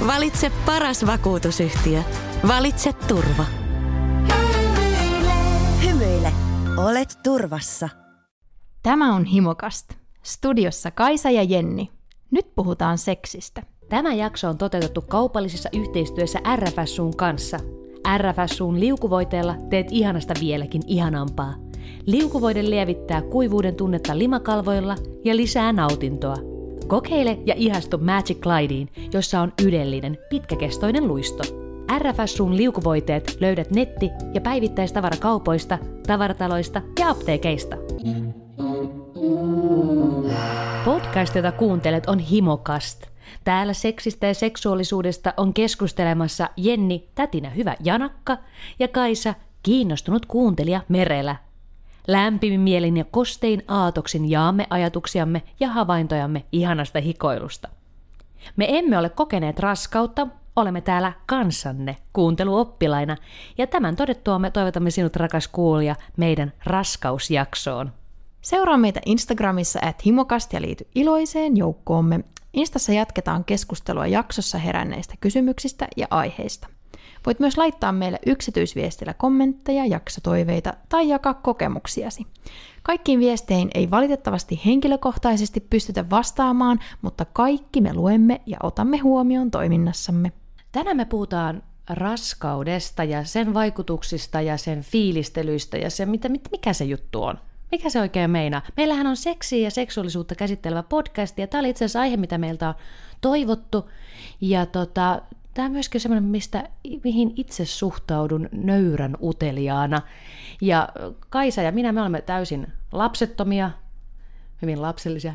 Valitse paras vakuutusyhtiö. Valitse turva. Hymyile, olet turvassa. Tämä on Himokast. Studiossa Kaisa ja Jenni. Nyt puhutaan seksistä. Tämä jakso on toteutettu kaupallisessa yhteistyössä RFSUn kanssa. RFSUn liukuvoiteella teet ihanasta vieläkin ihanampaa. Liukuvoide lievittää kuivuuden tunnetta limakalvoilla ja lisää nautintoa. Kokeile ja ihastu Magic Glideen, jossa on ydellinen, pitkäkestoinen luisto. RFSUn liukuvoiteet löydät netti- ja päivittäistavarakaupoista, tavarataloista ja apteekeista. Podcast, jota kuuntelet, on Himokast. Täällä seksistä ja seksuaalisuudesta on keskustelemassa Jenni, tätinä hyvä Janakka, ja Kaisa, kiinnostunut kuuntelija Merelä. Lämpimin mielin ja kostein aatoksin jaamme ajatuksiamme ja havaintojamme ihanasta hikoilusta. Me emme ole kokeneet raskautta, olemme täällä kanssanne kuunteluoppilaina, ja tämän todettua me toivotamme sinut, rakas kuulija, meidän raskausjaksoon. Seuraa meitä Instagramissa @himokast ja liity iloiseen joukkoomme. Instassa jatketaan keskustelua jaksossa heränneistä kysymyksistä ja aiheista. Voit myös laittaa meille yksityisviestillä kommentteja, jaksotoiveita tai jakaa kokemuksiasi. Kaikkiin viesteihin ei valitettavasti henkilökohtaisesti pystytä vastaamaan, mutta kaikki me luemme ja otamme huomioon toiminnassamme. Tänään me puhutaan raskaudesta ja sen vaikutuksista ja sen fiilistelyistä ja se, mikä se juttu on. Mikä se oikein meinaa? Meillähän on seksiä ja seksuaalisuutta käsittelevä podcast, ja tämä oli itse asiassa aihe, mitä meiltä on toivottu. Ja tämä on myöskin semmoinen, mihin itse suhtaudun nöyrän uteliaana. Ja Kaisa ja minä, me olemme täysin lapsettomia, hyvin lapsellisia.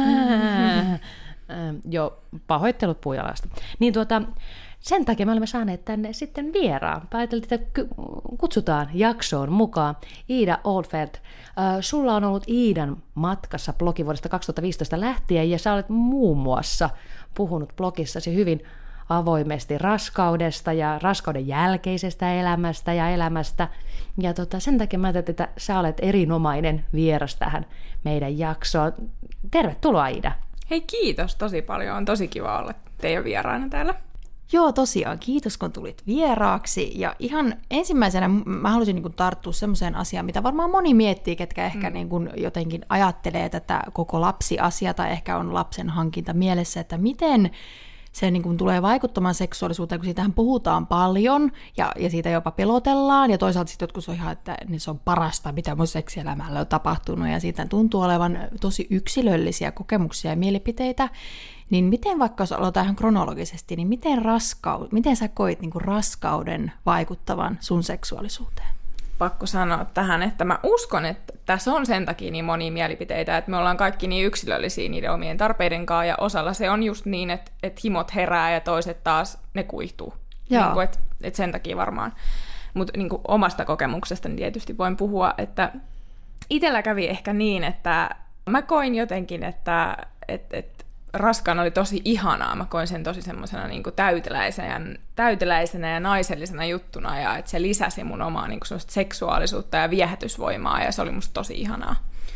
Jo pahoittelut puujalasta. Niin sen takia me olemme saaneet tänne sitten vieraan. Pääteltiin, että kutsutaan jaksoon mukaan Iida Oldfeld. Sulla on ollut Iidan matkassa blogi vuodesta 2015 lähtien, ja sä olet muun muassa puhunut blogissasi hyvin avoimesti raskaudesta ja raskauden jälkeisestä elämästä ja elämästä. Ja sen takia mä ajattelin, että sä olet erinomainen vieras tähän meidän jaksoon. Tervetuloa, Iida. Hei, kiitos tosi paljon. On tosi kiva olla teidän vieraana täällä. Joo, tosiaan. Kiitos, kun tulit vieraaksi. Ja ihan ensimmäisenä mä halusin tarttua semmoiseen asiaan, mitä varmaan moni miettii, ketkä ehkä jotenkin ajattelee tätä koko lapsiasiaa tai ehkä on lapsen hankinta mielessä, että miten se tulee vaikuttamaan seksuaalisuuteen, kun siitähän puhutaan paljon ja siitä jopa pelotellaan. Ja toisaalta sitten jotkut on ihan, että se on parasta, mitä mun seksielämällä on tapahtunut. Ja siitä tuntuu olevan tosi yksilöllisiä kokemuksia ja mielipiteitä. Niin miten, vaikka jos aloitetaan ihan kronologisesti, niin miten sä koit raskauden vaikuttavan sun seksuaalisuuteen? Pakko sanoa tähän, että mä uskon, että tässä on sen takia niin monia mielipiteitä, että me ollaan kaikki niin yksilöllisiä niiden omien tarpeiden kanssa, ja osalla se on just niin, että himot herää ja toiset taas ne kuihtuu. Niin että sen takia varmaan. Mutta niin omasta kokemuksesta niin tietysti voin puhua, että itsellä kävi ehkä niin, että mä koin jotenkin, että raskaana oli tosi ihanaa. Mä koin sen tosi semmoisena niin täyteläisenä ja naisellisena juttuna, ja että se lisäsi mun omaa niin seksuaalisuutta ja viehätysvoimaa, ja se oli musta tosi ihanaa.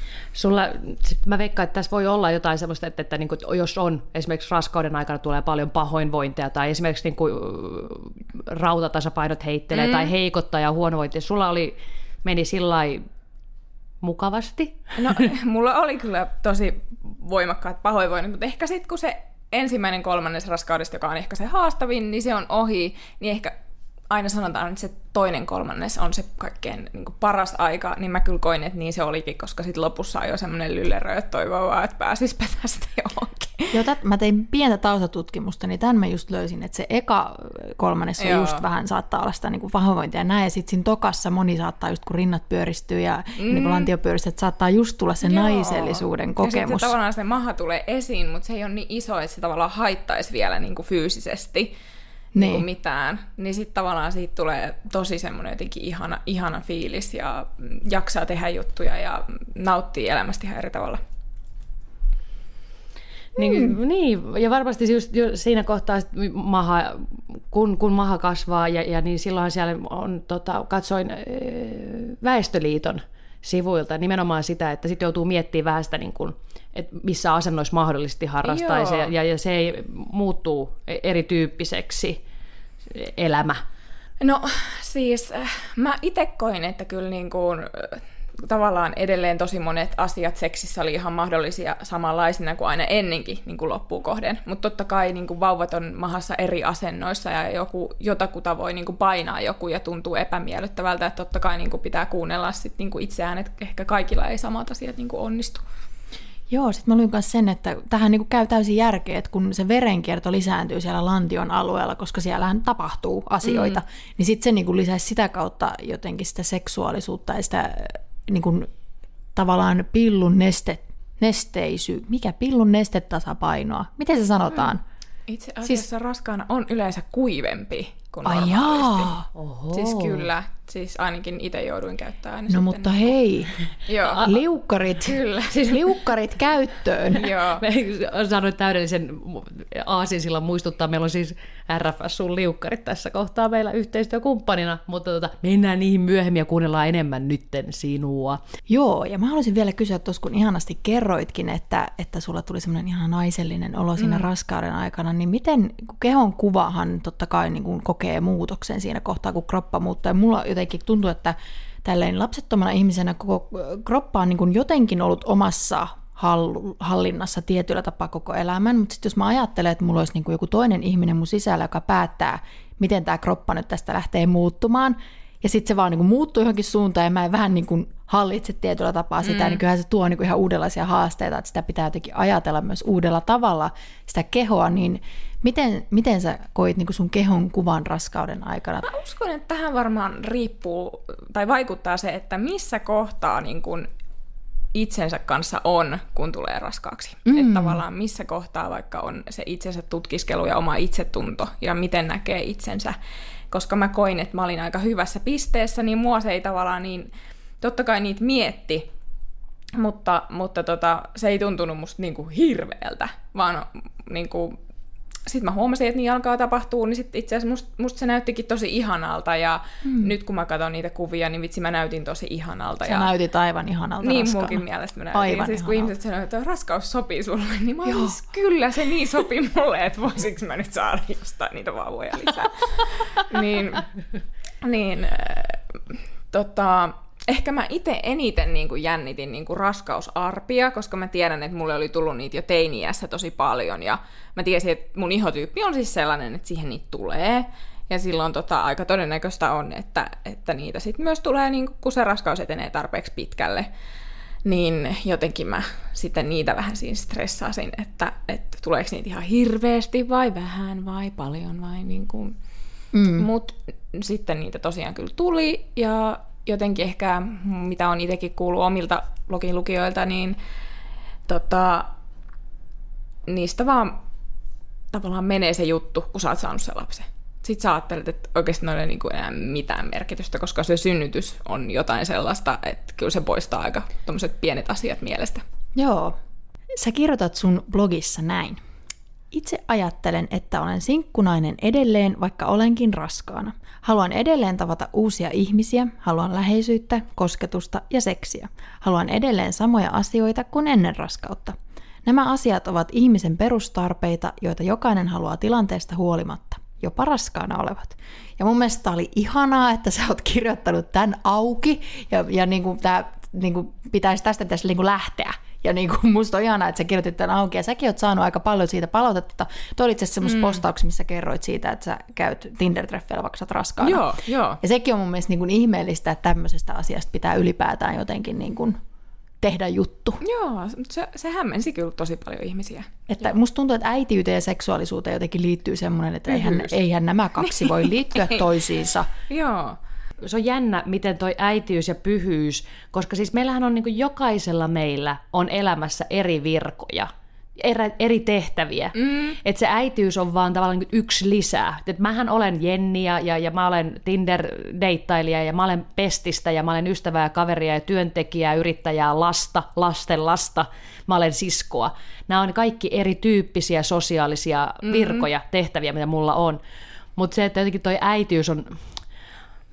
Mä veikkaan, että tässä voi olla jotain semmoista, että niin kuin, jos on esimerkiksi raskauden aikana tulee paljon pahoinvointia, tai esimerkiksi niin kuin, rautatasapainot heittelee, tai heikottaa ja huonovointia. Sulla meni sillai mukavasti? No, mulla oli kyllä tosi voimakkaat pahoinvoinnit, mutta ehkä sitten kun se ensimmäinen kolmannes raskaudesta, joka on ehkä se haastavin, niin se on ohi, niin ehkä aina sanotaan, että se toinen kolmannes on se kaikkein niin kuin paras aika, niin mä kyllä koin, että niin se olikin, koska sitten lopussa on jo semmoinen lyllerö, että toivoo vaan, että pääsispä tästä johonkin. Joo, mä tein pientä taustatutkimusta, niin tämän mä just löysin, että se eka kolmannes on just vähän saattaa olla sitä niin kuin pahoinvointia ja näin, ja sitten siinä tokassa moni saattaa just kun rinnat pyöristyy ja niin kuin lantio pyöristyy, että saattaa just tulla se naisellisuuden kokemus. Ja sitten tavallaan se maha tulee esiin, mutta se ei ole niin iso, että se tavallaan haittaisi vielä niin kuin fyysisesti. Niin mitään, niin sitten tavallaan siitä tulee tosi semmoinen jotenkin ihana fiilis ja jaksaa tehdä juttuja ja nauttii elämästä ihan eri tavalla. Niin, ja varmasti just siinä kohtaa maha, kun maha kasvaa, ja niin silloin siellä on, katsoin Väestöliiton sivuilta. Nimenomaan sitä, että sitten joutuu miettimään vähän sitä, niin kuin, että missä asennoissa mahdollisesti harrastaisi, ja se ei muuttuu erityyppiseksi elämä. No siis mä itse koin, että kyllä niin kuin, tavallaan edelleen tosi monet asiat seksissä oli ihan mahdollisia samanlaisina kuin aina ennenkin niin kuin loppuun kohden. Mutta totta kai niin kuin vauvat on mahassa eri asennoissa ja jotakuta voi niin kuin painaa joku ja tuntuu epämiellyttävältä. Että totta kai niin kuin pitää kuunnella sit niin kuin itseään, että ehkä kaikilla ei samat asiat niin kuin onnistu. Joo, sitten mä luin myös sen, että tähän niin käy täysin järkeä, että kun se verenkierto lisääntyy siellä lantion alueella, koska siellähän tapahtuu asioita, niin sitten se niin lisäisi sitä kautta jotenkin sitä seksuaalisuutta ja sitä niin kuin, tavallaan pillun pillun nestetasapainoa. Miten se sanotaan? Itse asiassa raskaana on yleensä kuivempi kuin Ai normaalisti. Oho. Siis kyllä, siis ainakin itse jouduin käyttämään. No mutta hei, Joo. liukkarit, Kyllä. siis liukkarit käyttöön. Joo. Sanoin täydellisen aasinsillan muistuttaa. Meillä on siis RFS sun liukkarit tässä kohtaa meillä yhteistyökumppanina, mutta mennään niihin myöhemmin ja kuunnellaan enemmän nytten sinua. Joo, ja mä haluaisin vielä kysyä tuossa, kun ihanasti kerroitkin, että sulla tuli semmoinen ihan naisellinen olo siinä raskauden aikana, niin miten, kun kehon kuvahan totta kai niin kun kokee muutoksen siinä kohtaa, kun kroppa muuttaa, ja mulla jotenkin tuntuu, että tälleen lapsettomana ihmisenä koko kroppa on niin kun jotenkin ollut omassa hallinnassa tietyllä tapaa koko elämän, mutta sitten jos mä ajattelen, että mulla olisi niin kuin joku toinen ihminen mun sisällä, joka päättää, miten tämä kroppa nyt tästä lähtee muuttumaan, ja sitten se vaan niin kuin muuttuu johonkin suuntaan, ja mä en vähän niin kuin hallitse tietyllä tapaa sitä, niin kyllähän se tuo niin kuin ihan uudenlaisia haasteita, että sitä pitää jotenkin ajatella myös uudella tavalla, sitä kehoa, niin miten sä koit niin kuin sun kehon kuvan raskauden aikana? Mä uskon, että tähän varmaan riippuu, tai vaikuttaa se, että missä kohtaa niin kuin itsensä kanssa on, kun tulee raskaaksi. Että tavallaan missä kohtaa vaikka on se itsensä tutkiskelu ja oma itsetunto ja miten näkee itsensä. Koska mä koin, että mä olin aika hyvässä pisteessä, niin mua se ei tavallaan niin, totta kai niitä mietti, mutta se ei tuntunut musta niinku hirveältä, vaan niinku, sitten mä huomasin, että niin alkaa tapahtua, niin sitten itse asiassa musta se näyttikin tosi ihanalta, ja nyt kun mä katson niitä kuvia, niin vitsi mä näytin tosi ihanalta. Sä näytit aivan ihanalta niin, raskaana. munkin mielestä mä näytin. Aivan siis kun ihanalta. ihmiset sanoivat, että raskaus sopii sulle, niin mä olin, kyllä se niin sopii mulle, että voisinko mä nyt saada jostain niitä vauvoja lisää. Ehkä mä itse eniten niin kuin jännitin niin kuin raskausarpia, koska mä tiedän, että mulle oli tullut niitä jo teini-iässä tosi paljon, ja mä tiesin, että mun ihotyyppi on siis sellainen, että siihen niitä tulee, ja silloin aika todennäköistä on, että niitä sitten myös tulee, niin kun se raskaus etenee tarpeeksi pitkälle, niin jotenkin mä sitten niitä vähän siinä stressasin, että tuleeko niitä ihan hirveästi vai vähän vai paljon vai niin kuin. Mut sitten niitä tosiaan kyllä tuli, ja jotenkin ehkä, mitä on itsekin kuullut omilta blogin lukijoilta, niin niistä vaan tavallaan menee se juttu, kun sä oot saanut sen lapsen. Sitten sä ajattelet, että oikeasti noilla ei niinku enää mitään merkitystä, koska se synnytys on jotain sellaista, että kyllä se poistaa aika tommoset pienet asiat mielestä. Joo. Sä kirjoitat sun blogissa näin. Itse ajattelen, että olen sinkkunainen edelleen, vaikka olenkin raskaana. Haluan edelleen tavata uusia ihmisiä, haluan läheisyyttä, kosketusta ja seksiä. Haluan edelleen samoja asioita kuin ennen raskautta. Nämä asiat ovat ihmisen perustarpeita, joita jokainen haluaa tilanteesta huolimatta, jopa raskaana olevat. Ja mun mielestä oli ihanaa, että sä oot kirjoittanut tämän auki, ja niin kuin tästä pitäisi niin kuin lähteä. Ja niin kuin musta on ihanaa, että sä kirjoitit tämän auki, ja säkin oot saanut aika paljon siitä palautetta. Toi oli itse asiassa semmoista postauksia, missä kerroit siitä, että sä käyt Tinder-treffeillä, vaikka sä oot raskaana. Joo. Ja sekin on mun mielestä niin kuin ihmeellistä, että tämmöisestä asiasta pitää ylipäätään jotenkin niin kuin tehdä juttu. Joo, se hämmensi kyllä tosi paljon ihmisiä. Että musta tuntuu, että äitiyteen ja seksuaalisuuteen jotenkin liittyy semmoinen, että eihän nämä kaksi voi liittyä toisiinsa. Joo. Se on jännä, miten toi äitiys ja pyhyys, koska siis meillähän on niin kuin jokaisella meillä on elämässä eri virkoja, eri tehtäviä. Että se äitiys on vaan tavallaan niin yksi lisää. Että mähän olen Jenni ja mä olen Tinder-deittailija ja mä olen pestistä ja mä olen ystävää, kaveria ja työntekijää, yrittäjää, lasta, lasten lasta. Mä olen siskoa. Nämä on kaikki erityyppisiä sosiaalisia virkoja, tehtäviä, mitä mulla on. Mutta se, että jotenkin toi äitiys on...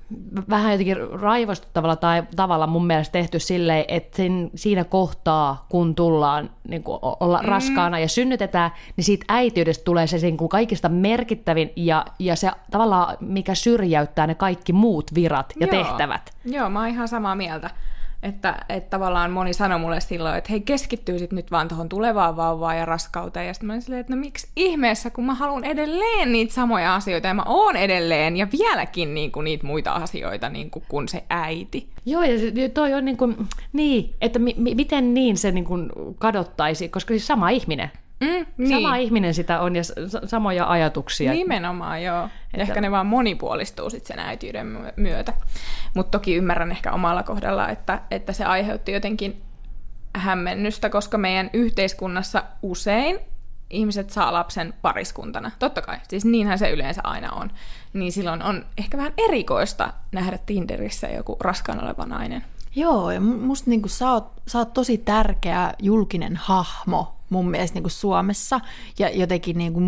vähän jotenkin raivostuttavalla tavalla mun mielestä tehty silleen, että siinä kohtaa, kun tullaan niin kuin olla raskaana ja synnytetään, niin siitä äitiydestä tulee se niin kuin kaikista merkittävin ja se tavallaan, mikä syrjäyttää ne kaikki muut virat ja tehtävät. Joo, mä oon ihan samaa mieltä. Että tavallaan moni sanoi mulle silloin, että hei, keskittyisit nyt vaan tuohon tulevaan vauvaan ja raskauteen. Ja sitten mä olin silleen, että no miksi ihmeessä, kun mä haluan edelleen niitä samoja asioita ja mä oon edelleen ja vieläkin niinku niitä muita asioita niinku kuin se äiti. Joo, ja toi on niin, että miten niin se niin kuin kadottaisi, koska siis sama ihminen. Niin. Sama ihminen sitä on ja samoja ajatuksia. Nimenomaan, joo. Että ehkä ne vaan monipuolistuu sitten sen äitiyden myötä. Mutta toki ymmärrän ehkä omalla kohdalla, että se aiheutti jotenkin hämmennystä, koska meidän yhteiskunnassa usein ihmiset saa lapsen pariskuntana. Totta kai, siis niinhän se yleensä aina on. Niin silloin on ehkä vähän erikoista nähdä Tinderissä joku raskaana oleva nainen. Joo, ja musta niinku sä oot tosi tärkeä julkinen hahmo mun mielestä niinku Suomessa ja jotenkin niinku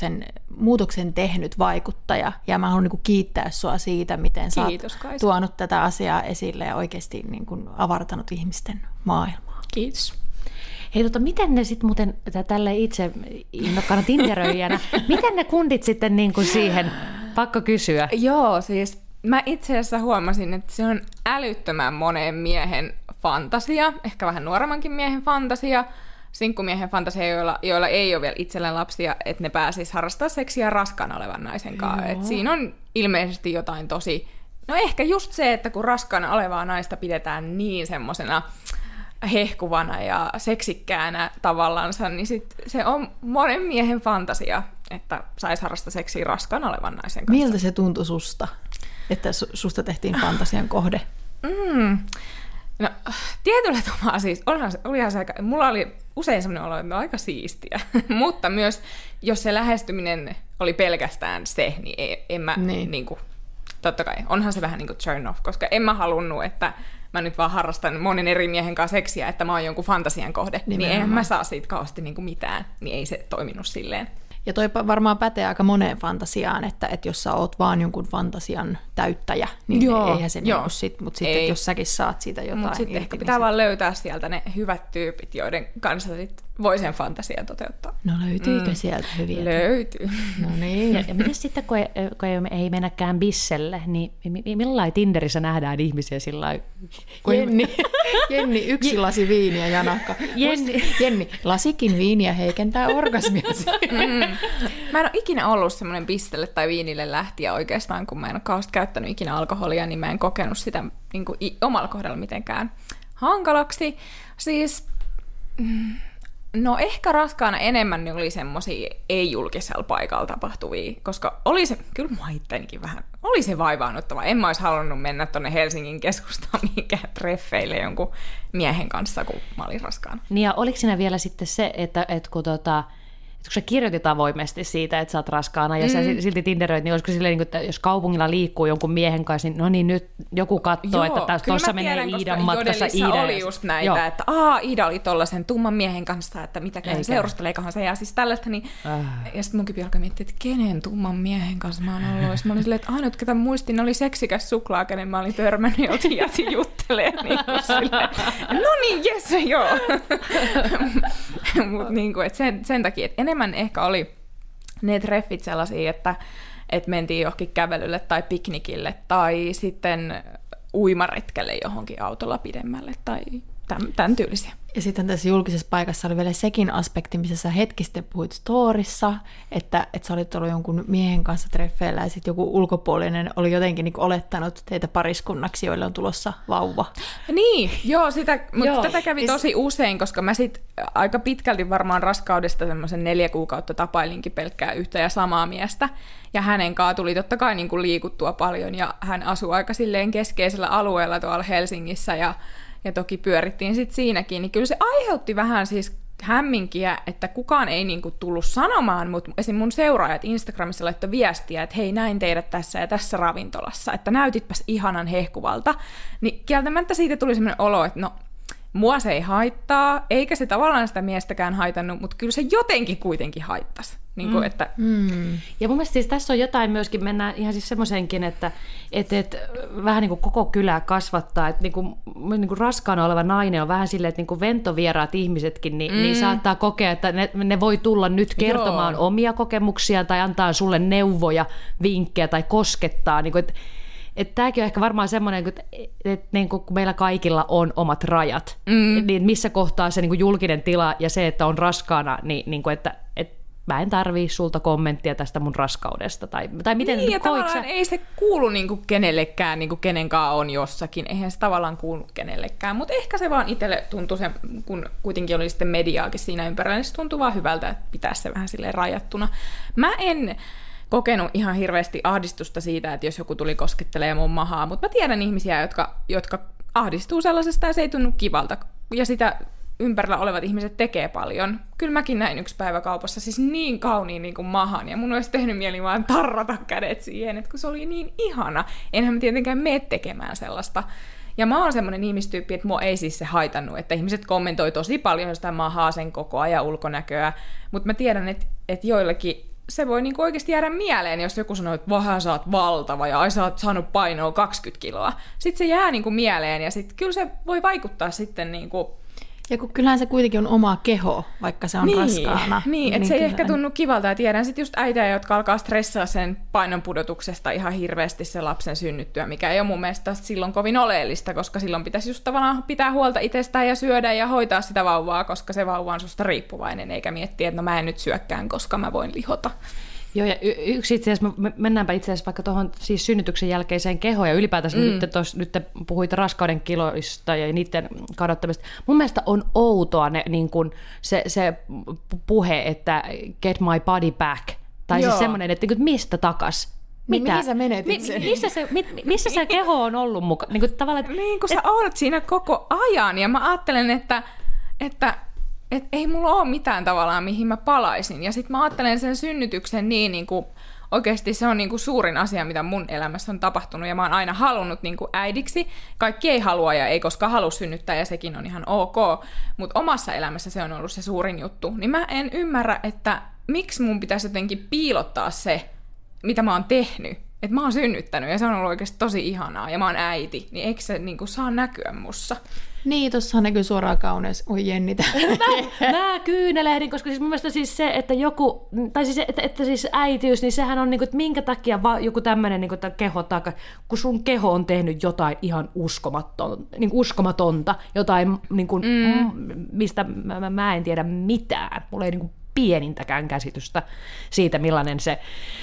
muutoksen tehnyt vaikuttaja. Ja mä haluan niinku kiittää sua siitä, miten sä oot tuonut tätä asiaa esille ja oikeasti niinku avartanut ihmisten maailmaa. Kiitos. Hei, miten ne sitten muuten, tälle itse innokkaana tinderöijänä, miten ne kundit sitten niinku siihen, pakko kysyä? Joo, siis mä itse asiassa huomasin, että se on älyttömän monen miehen fantasia, ehkä vähän nuoremmankin miehen fantasia, sinkkumiehen fantasia, joilla ei ole vielä itsellään lapsia, että ne pääsisi harrastamaan seksiä raskaana olevan naisen kanssa. Et siinä on ilmeisesti jotain tosi, no ehkä just se, että kun raskaana olevaa naista pidetään niin semmosena hehkuvana ja seksikkäänä tavallansa, niin sit se on monen miehen fantasia, että saisi harrastaa seksiä raskaana olevan naisen kanssa. Miltä se tuntui susta, että susta tehtiin fantasian kohde? No, tietyllä tavalla siis, olihan se aika, mulla oli usein sellainen olo, että aika siistiä, mutta myös, jos se lähestyminen oli pelkästään se, niin en mä, niin kuin, totta kai, onhan se vähän niin kuin turn off, koska en mä halunnut, että mä nyt vaan harrastan monen eri miehen kanssa seksiä, että mä oon jonkun fantasian kohde, niin en mä saa siitä kauheasti niin kuin mitään, niin ei se toiminut silleen. Ja toi varmaan pätee aika moneen fantasiaan, että jos sä oot vaan jonkun fantasian täyttäjä, niin eihän se niinku sit, mutta sitten jos säkin saat siitä jotain. Mutta sitten ehkä pitää vaan löytää sieltä ne hyvät tyypit, joiden kanssa sit voi sen fantasian toteuttaa. No löytyykö sieltä hyviä? Löytyy. No niin. Ja miten sitten, kun ei mennäkään bisselle, niin millainen Tinderissä nähdään ihmisiä sillä lailla? Jenni, yksi lasi viiniä, Janakka. Jenni, lasikin viiniä heikentää orgasmia. Mä en ole ikinä ollut semmoinen bisselle tai viinille lähtiä oikeastaan, kun mä en ole kauheasti käyttänyt ikinä alkoholia, niin mä en kokenut sitä niin kuin omalla kohdalla mitenkään hankalaksi. Siis, no ehkä raskaana enemmän niin oli semmosia ei-julkisella paikalla tapahtuvia, koska oli se, kyllä mua ittenikin vähän, oli se vaivaannuttava. En mä olisi halunnut mennä tonne Helsingin keskustaan mihinkään treffeille jonkun miehen kanssa, kun mä olin raskaana. Niin ja oliko siinä vielä sitten se, että kun sä kirjoitit avoimesti siitä, että sä oot raskaana ja sä silti tinderöit, niin olisiko silleen, että jos kaupungilla liikkuu jonkun miehen kanssa, niin no niin nyt joku katsoo, että tuossa menee Iidan matkassa Iida. Oli just näitä, että Iida oli tollasen tumman miehen kanssa, että mitäkään seurusteleekohan se ja siis tällaista. Niin, ja sitten munkin alkoi miettiä, että kenen tumman miehen kanssa mä oon ollut. Mä olin silleen, että ainut ketä muistin oli seksikäs suklaa, kenen mä olin törmännyt ja jätin juttelemaan. Niin no niin, jes, joo. Mutta niin sen takia, että enemmän ehkä oli ne treffit sellaisia, että mentiin johonkin kävelylle tai piknikille tai sitten uimaretkelle johonkin autolla pidemmälle tai tämän tyylisiä. Ja sitten tässä julkisessa paikassa oli vielä sekin aspekti, missä sä hetki sitten puhuit storissa, että sä olit ollut jonkun miehen kanssa treffeillä ja sitten joku ulkopuolinen oli jotenkin niin olettanut teitä pariskunnaksi, joille on tulossa vauva. Niin, mutta tätä kävi tosi usein, koska mä sitten aika pitkälti varmaan raskaudesta semmoisen 4 kuukautta tapailinkin pelkkää yhtä ja samaa miestä. Ja hänen kanssaan tuli totta kai niin kuin liikuttua paljon ja hän asui aika silleen keskeisellä alueella tuolla Helsingissä ja toki pyörittiin sitten siinäkin, niin kyllä se aiheutti vähän siis hämminkiä, että kukaan ei niinku tullut sanomaan, mutta esim. Mun seuraajat Instagramissa laittoi viestiä, että hei, näin teidät tässä ja tässä ravintolassa, että näytitpäs ihanan hehkuvalta. Niin kieltämättä siitä tuli semmoinen olo, että no, mua se ei haittaa, eikä se tavallaan sitä miestäkään haitannut, mutta kyllä se jotenkin kuitenkin haittasi. Niin kuin, että... Ja mun mielestä siis tässä on jotain myöskin, mennään ihan siis semmoisenkin, että vähän niin kuin koko kylää kasvattaa, että niin kuin raskaana oleva nainen on vähän silleen, että niin kuin ventovieraat ihmisetkin, niin saattaa kokea, että ne voi tulla nyt kertomaan omia kokemuksia tai antaa sulle neuvoja, vinkkejä tai koskettaa. Niin kuin, että tämäkin on ehkä varmaan semmoinen, että niin kun meillä kaikilla on omat rajat, niin missä kohtaa se niin kuin julkinen tila ja se, että on raskaana, niin kuin, että mä en tarvii sulta kommenttia tästä mun raskaudesta. Tai miten niin, ja tavallaan ei se kuulu niinku kenellekään, niinku kenenkaan on jossakin. Eihän se tavallaan kuulu kenellekään. Mutta ehkä se vaan itselle tuntui, kun kuitenkin oli sitten mediaakin siinä ympärillä, niin se tuntui vaan hyvältä, että pitää se vähän silleen rajattuna. Mä en kokenut ihan hirveästi ahdistusta siitä, että jos joku tuli koskettelemaan mun mahaa, mutta mä tiedän ihmisiä, jotka ahdistuu sellaisesta ja se ei tunnu kivalta. Ja sitä ympärillä olevat ihmiset tekee paljon. Kyllä mäkin näin yksi päivä kaupassa siis niin kauniin niin kuin mahan, ja mun olisi tehnyt mieli vaan tarrata kädet siihen, että kun se oli niin ihana. Enhän mä tietenkään mene tekemään sellaista. Ja mä oon semmoinen ihmistyyppi, että mua ei siis se haitannut, että ihmiset kommentoi tosi paljon jostain mahaa, sen kokoa ja ulkonäköä, mutta mä tiedän, että joillekin se voi niinku oikeasti jäädä mieleen, jos joku sanoo, että vähän sä oot valtava ja ai sä oot saanut painoa 20 kiloa. Sitten se jää niinku mieleen ja sitten kyllä se voi vaikuttaa sitten niinku... Ja kun kyllähän se kuitenkin on oma keho, vaikka se on raskaana. Niin, että se ei ehkä tunnu kivalta. Ja tiedän sitten just äitejä, jotka alkaa stressaa sen painon pudotuksesta ihan hirveästi sen lapsen synnyttyä, mikä ei ole mun mielestä silloin kovin oleellista, koska silloin pitäisi just tavallaan pitää huolta itsestään ja syödä ja hoitaa sitä vauvaa, koska se vauva on susta riippuvainen, eikä miettiä, että no mä en nyt syökkään, koska mä voin lihota. Joo, ja yksi itse asiassa, mennäänpä itse asiassa vaikka tuohon siis synnytyksen jälkeiseen kehoon, ja ylipäätänsä nyt puhuit raskauden kiloista ja niiden kadottamista. Mun mielestä on outoa niin kun se puhe, että get my body back, tai siis semmoinen, että mistä takas? Mitä? Mihin sä menetit sen? Missä se keho on ollut mukaan? Niin kun sä oot siinä koko ajan, ja mä ajattelen, että ei mulla ole mitään tavallaan, mihin mä palaisin. Ja sitten mä ajattelen sen synnytyksen niin kuin, oikeasti se on niin kuin suurin asia, mitä mun elämässä on tapahtunut. Ja mä oon aina halunnut niin kuin äidiksi. Kaikki ei halua ja ei koskaan halua synnyttää, ja sekin on ihan ok. Mutta omassa elämässä se on ollut se suurin juttu. Niin mä en ymmärrä, että miksi mun pitäisi jotenkin piilottaa se, mitä mä oon tehnyt. Että mä oon synnyttänyt, ja se on ollut oikeasti tosi ihanaa, ja mä oon äiti. Niin eikö se niin kuin saa näkyä mussa? Niin, tuossa näkyy suoraan kauneus. Oi Jennitä. Mä kyynelehdin, koska siis mun mielestä siis se, että joku, tai siis, että siis äitiys, niin sehän on niinku, että minkä takia joku tämmöinen niinku, keho, kun sun keho on tehnyt jotain ihan uskomatonta, jotain, niinku, mistä mä en tiedä mitään. Mulla ei niinku pienintäkään käsitystä siitä, millainen se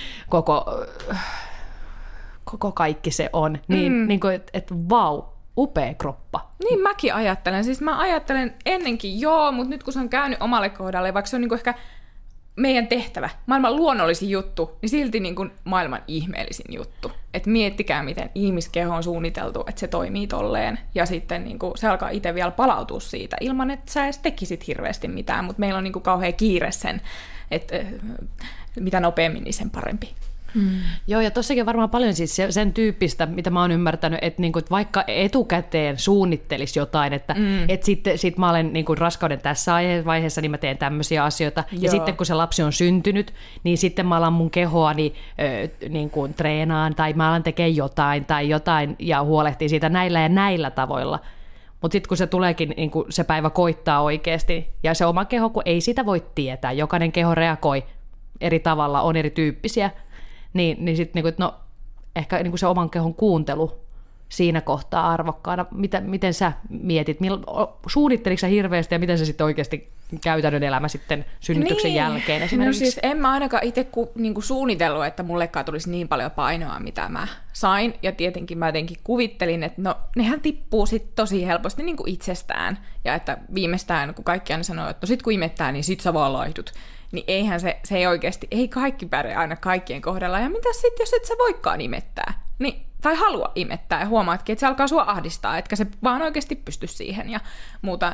koko kaikki se on. Niin kuin, että vau. Upea kroppa. Niin mäkin ajattelen. Siis mä ajattelen ennenkin mutta nyt kun se on käynyt omalle kohdalle, vaikka se on niinku ehkä meidän tehtävä, maailman luonnollisin juttu, niin silti niinku maailman ihmeellisin juttu. Että miettikää, miten ihmiskeho on suunniteltu, että se toimii tolleen. Ja sitten niinku se alkaa itse vielä palautua siitä, ilman että sä edes tekisit hirveästi mitään. Mutta meillä on niinku kauhean kiire sen, että mitä nopeammin, niin sen parempi. Joo, ja tossakin varmaan paljon siis sen tyyppistä, mitä mä oon ymmärtänyt, että niinku, että vaikka etukäteen suunnittelisi jotain, että sit mä olen niinku raskauden tässä vaiheessa, niin mä teen tämmöisiä asioita, ja sitten kun se lapsi on syntynyt, niin sitten mä alan mun kehoani niinku treenaan, tai mä alan tekemään jotain, ja huolehtii siitä näillä ja näillä tavoilla. Mutta sitten kun se tuleekin, niin kun se päivä koittaa oikeasti, ja se oma keho, kun ei sitä voi tietää, jokainen keho reagoi eri tavalla, on erityyppisiä, niin sitten niinku, no, ehkä niinku se oman kehon kuuntelu siinä kohtaa arvokkaana. Miten sä mietit? Suunnitteliko sä hirveästi ja miten sä sitten oikeasti käytännön elämä sitten synnytyksen jälkeen esimerkiksi? No siis en mä ainakaan itse niinku suunnitellut, että mullekaan tulisi niin paljon painoa, mitä mä sain. Ja tietenkin mä jotenkin kuvittelin, että no nehän tippuu sitten tosi helposti niinku itsestään. Ja että viimeistään, kun kaikki aina sanoo, että no sit kun imettää, niin sit sä vaan laihdut. Niin eihän se ei oikeasti, ei kaikki pärjää aina kaikkien kohdalla. Ja mitä sitten, jos et sä voikaan imettää? Niin, tai halua imettää ja huomaatkin, että se alkaa sua ahdistaa, etkä se vaan oikeasti pysty siihen ja muuta. Niin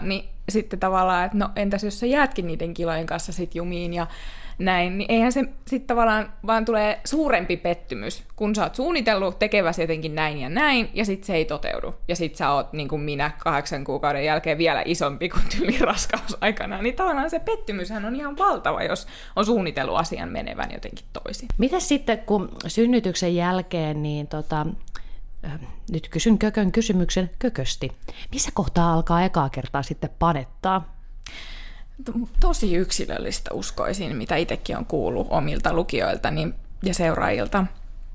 sitten tavallaan, että no entäs jos sä jäätkin niiden kilojen kanssa sit jumiin ja näin, niin eihän se sitten tavallaan vaan tulee suurempi pettymys, kun sä oot suunnitellut tekeväsi jotenkin näin ja näin, ja sitten se ei toteudu. Ja sitten sä oot, niin kuin minä, 8 kuukauden jälkeen vielä isompi kuin tyyli raskausaikana. Niin tavallaan se pettymyshän on ihan valtava, jos on suunnitellut asian menevän jotenkin toisin. Mitäs sitten, kun synnytyksen jälkeen, niin nyt kysyn Kökön kysymyksen kökösti. Missä kohtaa alkaa ekaa kertaa sitten panettaa? Tosi yksilöllistä uskoisin, mitä itsekin on kuullut omilta lukijoiltani ja seuraajilta.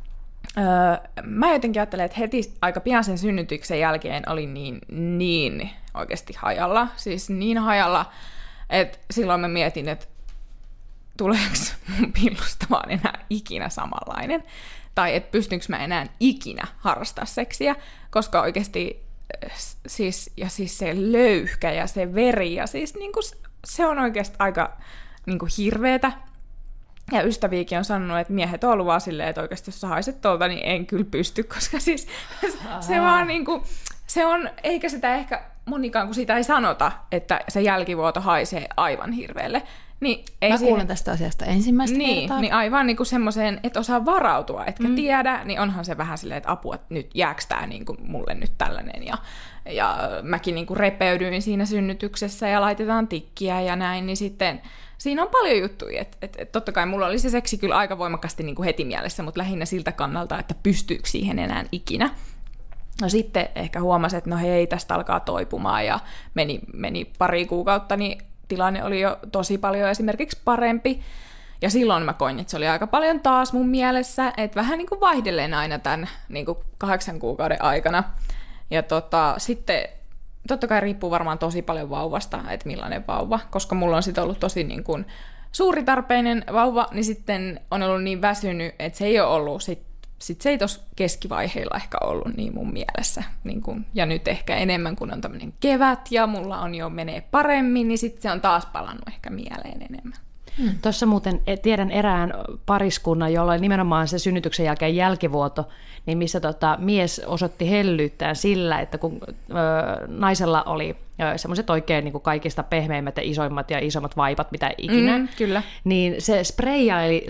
Mä jotenkin ajattelen, että heti aika pian sen synnytyksen jälkeen oli niin oikeasti hajalla. Siis niin hajalla, että silloin mä mietin, että tuleeko mun pillusta vaan enää ikinä samanlainen. Tai että pystynkö mä enää ikinä harrastaa seksiä, koska oikeasti siis se löyhkä ja se veri ja siis niinku se on oikeasti aika niinku hirveetä. Ja ystäviäkin on sanonut, että miehet on ollut vaan silleen, että oikeasti jos sä haiset tuolta, niin en kyllä pysty, koska siis se vaan niinku, se on, eikä sitä ehkä monikaan, kun sitä ei sanota, että se jälkivuoto haisee aivan hirveelle. Niin mä kuulen tästä asiasta ensimmäistä kertaa. Niin aivan niinku semmoiseen, että osaa varautua, etkä tiedä, niin onhan se vähän silleen, että apua, että nyt jääks tää niinku mulle nyt tällainen. Ja mäkin niinku repeydyin siinä synnytyksessä ja laitetaan tikkiä ja näin, niin sitten siinä on paljon juttuja. Et totta kai mulla oli se seksi kyllä aika voimakkaasti niinku heti mielessä, mutta lähinnä siltä kannalta, että pystyykö siihen enää ikinä. No sitten ehkä huomasin, että no hei, tästä alkaa toipumaan ja meni pari kuukautta, niin tilanne oli jo tosi paljon esimerkiksi parempi. Ja silloin mä koin, että se oli aika paljon taas mun mielessä, että vähän niin kuin vaihdelleen aina tämän niin kuin 8 kuukauden aikana. Ja sitten totta kai riippuu varmaan tosi paljon vauvasta, että millainen vauva, koska mulla on sitten ollut tosi niin kuin suuritarpeinen vauva, niin sitten on ollut niin väsynyt, että se ei ole ollut sitten se ei tuossa keskivaiheilla ehkä ollut niin mun mielessä. Niin kun, ja nyt ehkä enemmän, kun on tämmöinen kevät ja mulla on jo menee paremmin, niin sitten se on taas palannut ehkä mieleen enemmän. Tuossa muuten tiedän erään pariskunnan, jolla oli nimenomaan se synnytyksen jälkeen jälkivuoto, niin missä mies osoitti hellyyttään sillä, että kun naisella oli semmoiset oikein niin kuin kaikista pehmeimmät ja isoimmat ja isommat vaipat, mitä ikinä, kyllä. Niin se spreijaili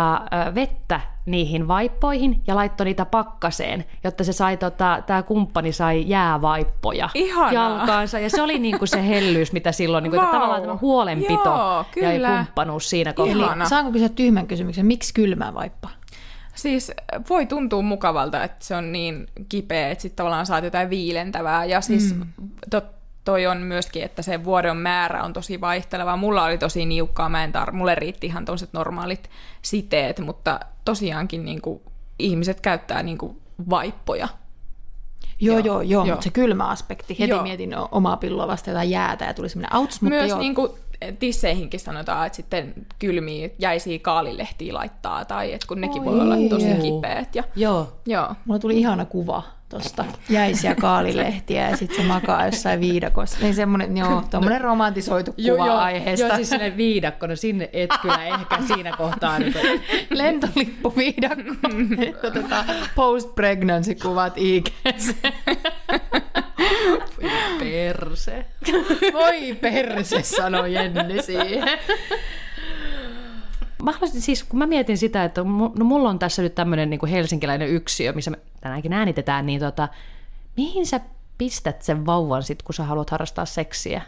vettä niihin vaippoihin ja laittoi niitä pakkaseen, jotta se sai, tämä kumppani sai jäävaippoja jalkaansa. Ja se oli niin kuin se hellyys, mitä silloin, niin kuin, että tavallaan tämä huolenpito ja kumppanuus siinä kohtaa. Eli saanko kysyä tyhmän kysymyksen, miksi kylmä vaippa? Siis voi tuntua mukavalta, että se on niin kipeä, että sitten tavallaan saat jotain viilentävää. Ja siis toi on myöskin, että se vuodon määrä on tosi vaihteleva. Mulla oli tosi niukkaa, mulle riitti ihan toiset normaalit siteet, mutta tosiaankin niin kuin, ihmiset käyttää niin kuin, vaippoja. Joo, mutta se kylmä aspekti. Heti mietin omaa pilloa vasta jotain jäätä ja tuli semmoinen outs. Myös niin kuin, tisseihinkin sanotaan, että sitten kylmiä jäisiä kaalilehtiä laittaa, tai että kun nekin voi olla tosi kipeät. Ja, joo. Mulla tuli ihana kuva tuosta jäisiä kaalilehtiä ja sitten se makaa jossain viidakossa. Niin semmoinen, tommoinen romantisoitu kuva aiheesta. Joo, siis sellainen viidakko, no sinne et kyllä ehkä siinä kohtaa. Lentolippuviidakko. Post-pregnancy-kuvat IG:ssä. Perse. Voi perse, sanoi Jenni siihen. Mä haluaisin siis, kun mä mietin sitä, että mulla on tässä nyt tämmöinen niin kuin helsinkiläinen yksiö, missä me tänäänkin äänitetään, niin mihin sä pistät sen vauvan sit, kun sä haluat harrastaa seksiä?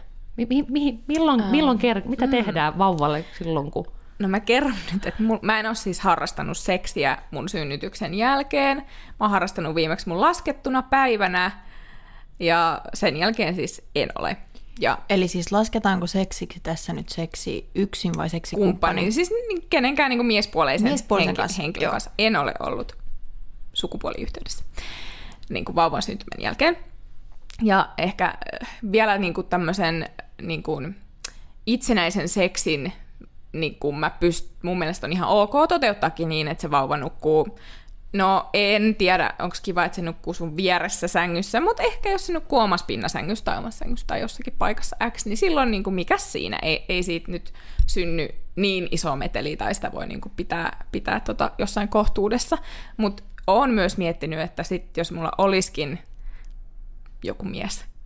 Mitä tehdään vauvalle silloin, kun... No mä kerron nyt, että mä en ole siis harrastanut seksiä mun synnytyksen jälkeen. Mä oon harrastanut viimeksi mun laskettuna päivänä, ja sen jälkeen siis en ole. Eli siis lasketaanko seksiksi tässä nyt seksi yksin vai seksi kumppani? Siis kenenkään niin miespuoleisen henkilön kanssa en ole ollut sukupuoliyhteydessä niin kuin vauvan syntymän jälkeen. Ja ehkä vielä niin kuin tämmöisen niin kuin itsenäisen seksin niin kuin mun mielestä on ihan ok toteuttaakin niin, että se vauva nukkuu. No en tiedä, onko kiva, että se nukkuu sun vieressä sängyssä, mutta ehkä jos se nukkuu omassa pinnasängyssä tai omassa sängyssä tai jossakin paikassa X, niin silloin niin kuin mikäs siinä? Ei siitä nyt synny niin iso meteli tai sitä voi niin kuin pitää jossain kohtuudessa. Mutta oon myös miettinyt, että sit, jos mulla olisikin joku mies, niin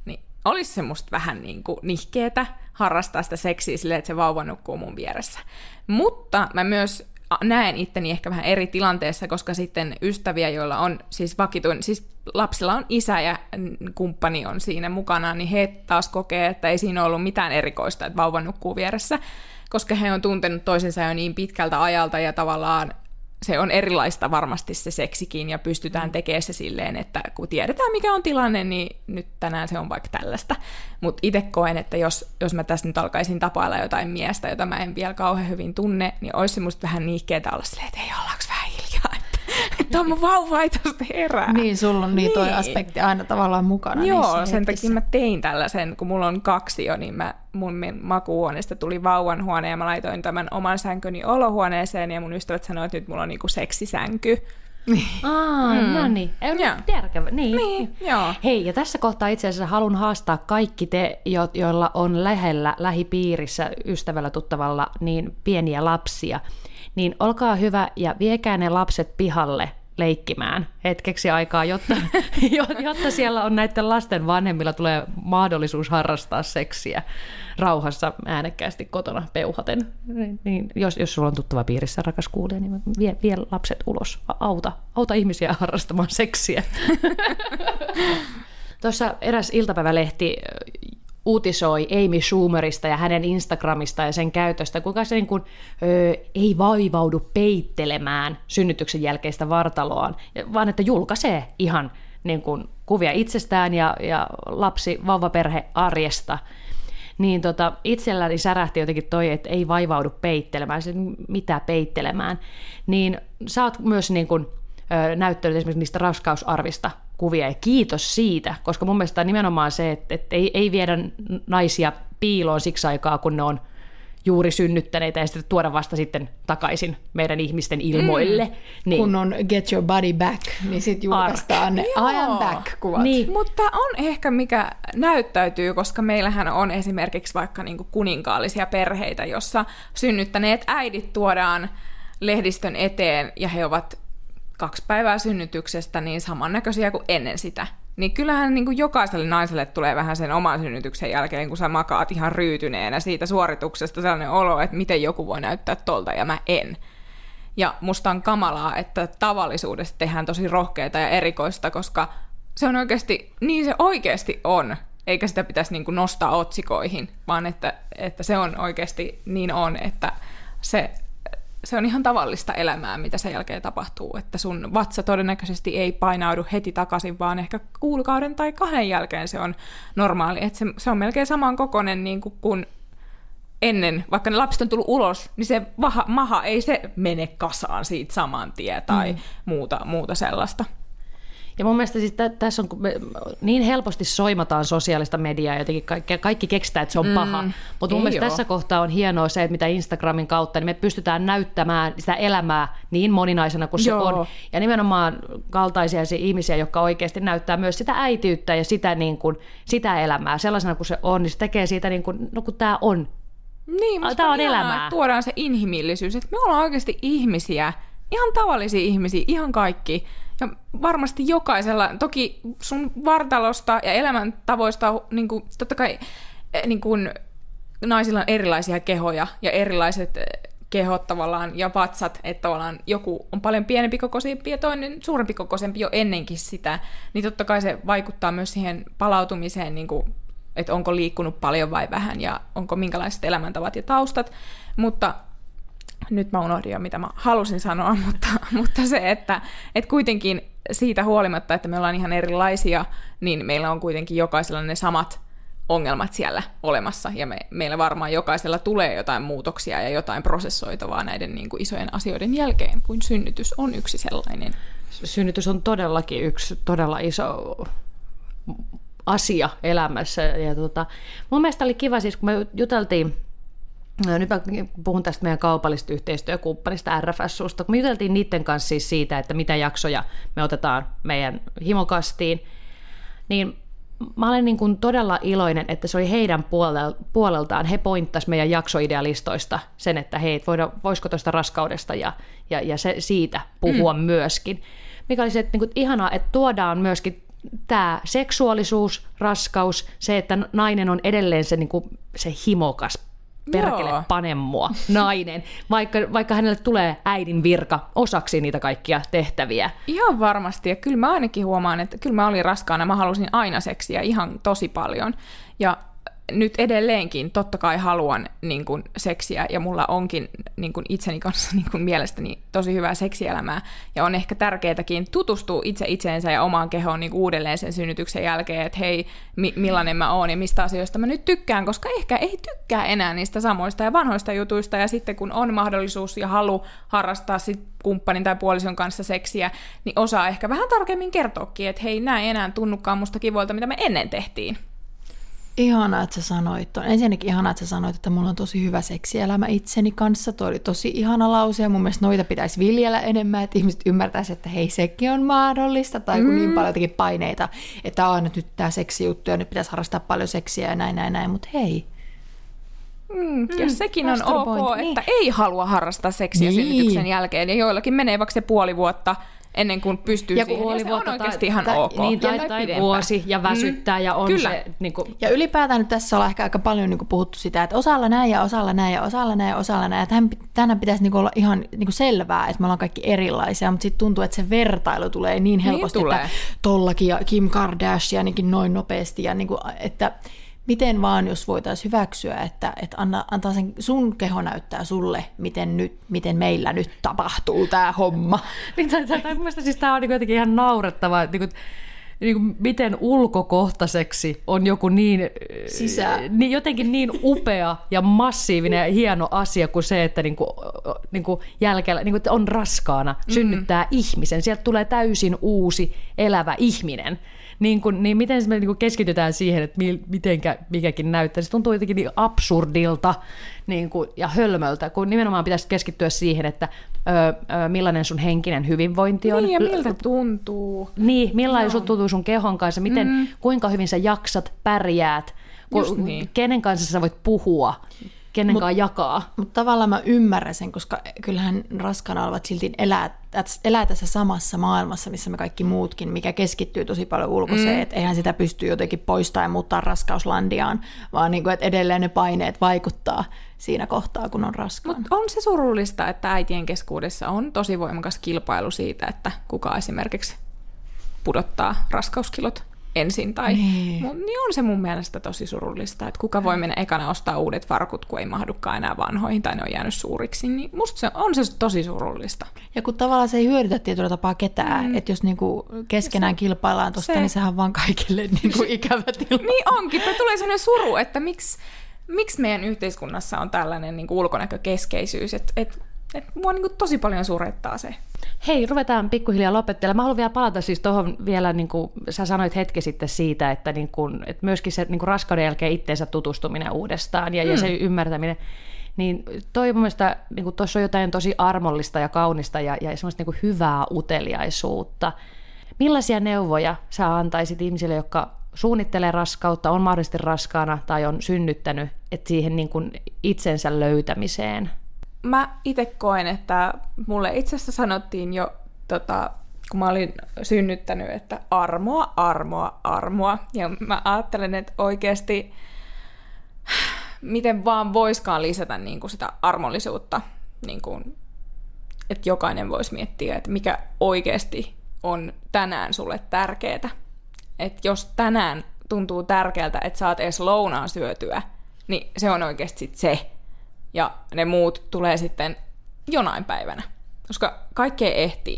olisi se musta vähän niin kuin nihkeetä harrastaa sitä seksiä silleen, että se vauva nukkuu mun vieressä. Mutta mä myös näen itteni ehkä vähän eri tilanteessa, koska sitten ystäviä, joilla on siis vakituinen, siis lapsilla on isä ja kumppani on siinä mukana, niin he taas kokee, että ei siinä ollut mitään erikoista, että vauva nukkuu vieressä, koska he on tuntenut toisensa jo niin pitkältä ajalta ja tavallaan se on erilaista varmasti se seksikin ja pystytään tekemään se silleen, että kun tiedetään mikä on tilanne, niin nyt tänään se on vaikka tällaista. Mutta itse koen, että jos mä tässä nyt alkaisin tapailla jotain miestä, jota mä en vielä kauhean hyvin tunne, niin olisi se musta vähän niihkeetä olla silleen, että ei ollaanko vähän hiljaa, että on mun vauva ei tosta herää. Niin, sulla on niin toi aspekti aina tavallaan mukana. Joo, sen takia mä tein tällaisen, kun mulla on 2 jo, niin mun makuuhuoneesta tuli vauvan huone ja mä laitoin tämän oman sänkyni olohuoneeseen ja mun ystävät sanoivat, että nyt mulla on niinku seksisänky. No niin. Järkevä. Niin. Joo. Hei, ja tässä kohtaa itse asiassa haluan haastaa kaikki te, joilla on lähellä, lähipiirissä, ystävällä, tuttavalla, niin pieniä lapsia. Niin olkaa hyvä ja viekää ne lapset pihalle leikkimään hetkeksi aikaa, jotta siellä on näiden lasten vanhemmilla tulee mahdollisuus harrastaa seksiä rauhassa äänekkäästi kotona peuhaten. Niin, jos sulla on tuttava piirissä, rakas kuulija, niin vie lapset ulos. Auta ihmisiä harrastamaan seksiä. Tuossa eräs iltapäivälehti uutisoi Amy Schumerista ja hänen Instagramista ja sen käytöstä, kuinka se niin kuin, ei vaivaudu peittelemään synnytyksen jälkeistä vartaloaan, vaan että julkaisee ihan niin kuin, kuvia itsestään ja vauvaperhe arjesta. Niin itselläni särähti jotenkin toi, että ei vaivaudu peittelemään, mitä peittelemään. Niin sä oot myös niin kuin, näyttänyt esimerkiksi niistä raskausarvista kuvia, ja kiitos siitä, koska mun mielestä on nimenomaan se, että ei viedä naisia piiloon siksi aikaa, kun ne on juuri synnyttäneitä, ja sitten tuoda vasta sitten takaisin meidän ihmisten ilmoille. Niin. Kun on Get Your Body Back, niin sitten julkaistaan ne I am back-kuvat. Niin. Mutta on ehkä mikä näyttäytyy, koska meillähän on esimerkiksi vaikka niinku kuninkaallisia perheitä, jossa synnyttäneet äidit tuodaan lehdistön eteen, ja he ovat 2 päivää synnytyksestä niin samannäköisiä kuin ennen sitä. Niin kyllähän niin kuin jokaiselle naiselle tulee vähän sen oman synnytyksen jälkeen, kun sä makaat ihan ryytyneenä siitä suorituksesta sellainen olo, että miten joku voi näyttää tolta ja mä en. Ja musta on kamalaa, että tavallisuudesta tehdään tosi rohkeita ja erikoista, koska se on oikeasti, niin se oikeasti on. Eikä sitä pitäisi niin kuin nostaa otsikoihin, vaan että se on oikeasti niin on, että se on ihan tavallista elämää, mitä sen jälkeen tapahtuu, että sun vatsa todennäköisesti ei painaudu heti takaisin, vaan ehkä kuukauden tai 2 jälkeen se on normaali, että se on melkein saman kokoinen niin kuin ennen, vaikka ne lapset on tullut ulos, niin se maha ei se mene kasaan siitä saman tien tai muuta sellaista. Ja mun mielestä siis tässä on, niin helposti soimataan sosiaalista mediaa, jotenkin kaikki keksitään, että se on paha. Mutta mun mielestä tässä kohtaa on hienoa se, että mitä Instagramin kautta, niin me pystytään näyttämään sitä elämää niin moninaisena kuin se on. Ja nimenomaan kaltaisia ihmisiä, jotka oikeasti näyttää myös sitä äitiyttä ja sitä, niin kuin, sitä elämää sellaisena kuin se on, niin se tekee siitä, niin kuin, no kun tämä on. Niin, tämä on elämää. Tuodaan se inhimillisyys, että me ollaan oikeasti ihmisiä, ihan tavallisia ihmisiä, ihan kaikki. Ja varmasti jokaisella, toki sun vartalosta ja elämäntavoista, niin kuin, totta kai niin kuin, naisilla on erilaisia kehoja ja erilaiset kehot tavallaan ja vatsat, että tavallaan joku on paljon pienempi kokoisempi ja toinen suurempi kokoisempi jo ennenkin sitä, niin totta kai se vaikuttaa myös siihen palautumiseen, niin kuin, että onko liikkunut paljon vai vähän ja onko minkälaiset elämäntavat ja taustat, mutta nyt mä unohdin jo, mitä mä halusin sanoa, mutta se, että kuitenkin siitä huolimatta, että me ollaan ihan erilaisia, niin meillä on kuitenkin jokaisella ne samat ongelmat siellä olemassa, ja meillä varmaan jokaisella tulee jotain muutoksia ja jotain prosessoitavaa näiden niin kuin isojen asioiden jälkeen, kuin synnytys on yksi sellainen. Synnytys on todellakin yksi todella iso asia elämässä, ja mun mielestä oli kiva, siis kun me juteltiin, nyt mä puhun tästä meidän kaupallisesta yhteistyökumppanista RFSUsta, kun me juteltiin niiden kanssa siis siitä, että mitä jaksoja me otetaan meidän himokastiin, niin mä olen niin kuin todella iloinen, että se oli heidän puoleltaan. He pointtasivat meidän jaksoidealistoista sen, että hei, voisiko tuosta raskaudesta ja se siitä puhua myöskin. Mikä oli se, että niin kuin ihanaa, että tuodaan myöskin tämä seksuaalisuus, raskaus, se, että nainen on edelleen se, niin kuin, se himokas, perkele pane mua, nainen, vaikka hänelle tulee äidin virka osaksi niitä kaikkia tehtäviä. Ihan varmasti, ja kyllä mä ainakin huomaan, että kyllä mä olin raskaana, mä halusin aina seksiä ihan tosi paljon, ja nyt edelleenkin totta kai haluan niin kuin, seksiä, ja mulla onkin niin kuin, itseni kanssa niin kuin, mielestäni tosi hyvää seksielämää, ja on ehkä tärkeätäkin tutustua itseensä ja omaan kehoon niin kuin, uudelleen sen synnytyksen jälkeen, että hei, millainen mä oon ja mistä asioista mä nyt tykkään, koska ehkä ei tykkää enää niistä samoista ja vanhoista jutuista, ja sitten kun on mahdollisuus ja halu harrastaa sit kumppanin tai puolison kanssa seksiä, niin osaa ehkä vähän tarkemmin kertoakin, että hei, nää ei enää tunnukaan musta kivoilta, mitä me ennen tehtiin. Ihanaa, että sä sanoit ton. Ensinnäkin ihanaa, että sä sanoit, että mulla on tosi hyvä seksielämä itseni kanssa. Toi oli tosi ihana lause ja mun mielestä noita pitäisi viljellä enemmän, että ihmiset ymmärtäisivät, että hei, sekin on mahdollista. Tai kun niin paljon jotenkin paineita, että aina nyt tää seksijuttu ja nyt pitäisi harrastaa paljon seksiä ja näin, mutta hei. Ja sekin on ok, niin. että ei halua harrastaa seksiä synnytyksen jälkeen ja joillakin menee vaikka se puoli vuotta ennen kuin pystyy ja siihen. Puoli vuotta on oikeasti ihan ok. Niin, tai vuosi ja väsyttää ja on Kyllä. se... Niin kuin... Ja ylipäätään nyt tässä ollaan ehkä aika paljon niin kuin puhuttu sitä, että osalla näin ja osalla näin ja osalla näin ja osalla näin. Ja tänään pitäisi niin kuin olla ihan niin kuin selvää, että me ollaan kaikki erilaisia, mutta sitten tuntuu, että se vertailu tulee niin helposti, niin että tollakin ja Kim Kardashianikin noin nopeasti. Ja niin kuin, että miten vaan, jos voitaisiin hyväksyä, että antaa sen sun keho näyttää sulle, miten meillä nyt tapahtuu tämä homma. Tai mielestäni siis tämä on jotenkin ihan naurettavaa, että niin kuin miten ulkokohtaiseksi on joku niin jotenkin niin upea ja massiivinen ja hieno asia kuin se, että jälkeen että on raskaana, synnyttää ihmisen. Sieltä tulee täysin uusi elävä ihminen. Niin miten me keskitytään siihen, että mitenkä mikäkin näyttää. Se tuntuu jotenkin niin absurdilta ja hölmöltä, kun nimenomaan pitäisi keskittyä siihen, että millainen sun henkinen hyvinvointi on. Niin, ja miltä tuntuu. Niin, millainen sun tuntuu sun kehon kanssa, kuinka hyvin sä jaksat, pärjäät, kenen kanssa sä voit puhua, kenen kanssa jakaa. Mutta tavallaan mä ymmärrän sen, koska kyllähän raskaana olevat silti elää tässä samassa maailmassa, missä me kaikki muutkin, mikä keskittyy tosi paljon ulkoiseen, että eihän sitä pysty jotenkin poistamaan ja muuttaa raskauslandiaan, vaan niin kuin, että edelleen ne paineet vaikuttaa siinä kohtaa, kun on raskaana. Mutta on se surullista, että äitien keskuudessa on tosi voimakas kilpailu siitä, että kuka esimerkiksi pudottaa raskauskilot ensin. Niin on se mun mielestä tosi surullista, että kuka voi mennä ekana ostaa uudet farkut, kun ei mahdukaan enää vanhoihin tai ne on jäänyt suuriksi. Niin musta se tosi surullista. Ja kun tavallaan se ei hyödytä tietyllä tapaa ketään, että jos niinku keskenään kilpaillaan tuosta, niin sehän on vaan kaikille niinku ikävä tilanne. Niin onkin, tai tulee sellainen suru, että miksi meidän yhteiskunnassa on tällainen niinku ulkonäkökeskeisyys, että mua niinku tosi paljon surettaa se. Hei, ruvetaan pikkuhiljaa lopettelemaan. Mä haluan vielä palata siis tuohon vielä, niin kuin sä sanoit hetki sitten siitä, että, niin kuin, että myöskin se niin kuin raskauden jälkeen itteensä tutustuminen uudestaan ja se ymmärtäminen. Niin toi mun mielestä, niin tuossa on jotain tosi armollista ja kaunista ja semmoista niin kuin hyvää uteliaisuutta. Millaisia neuvoja sä antaisit ihmisille, jotka suunnittelee raskautta, on mahdollisesti raskaana tai on synnyttänyt, että siihen niin kuin itsensä löytämiseen? Mä itse koen, että mulle itse asiassa sanottiin jo, kun mä olin synnyttänyt, että armoa, armoa, armoa. Ja mä ajattelen, että oikeasti miten vaan voiskaan lisätä niin kuin sitä armollisuutta, niin kuin, että jokainen voisi miettiä, että mikä oikeasti on tänään sulle tärkeää. Että jos tänään tuntuu tärkeältä, että saat edes lounaan syötyä, niin se on oikeasti sit se. Ja ne muut tulee sitten jonain päivänä, koska kaikkea ehtii.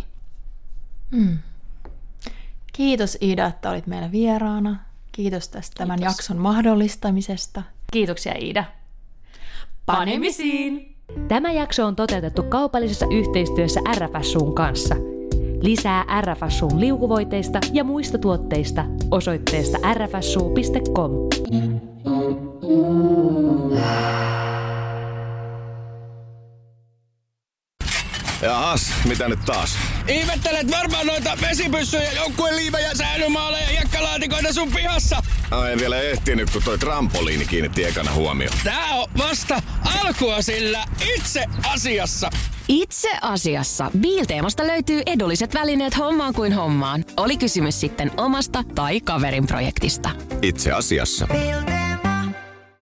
Kiitos Iida, että olit meillä vieraana. Kiitos tästä tämän jakson mahdollistamisesta. Kiitoksia Iida. Panemisiin! Tämä jakso on toteutettu kaupallisessa yhteistyössä RFSUn kanssa. Lisää RFSUn liukuvoiteista ja muista tuotteista osoitteesta rfsu.com. Jahas, mitä nyt taas? Ihmettelet varmaan noita vesipyssyjä, joukkueen liivejä, säilymaaleja ja hiekkalaatikoita sun pihassa. En vielä ehtinyt, kun toi trampoliini kiinnitti ekana huomioon. Tää on vasta alkua sillä itse asiassa. Itse asiassa Biilteemasta löytyy edulliset välineet hommaan kuin hommaan. Oli kysymys sitten omasta tai kaverin projektista. Itse asiassa.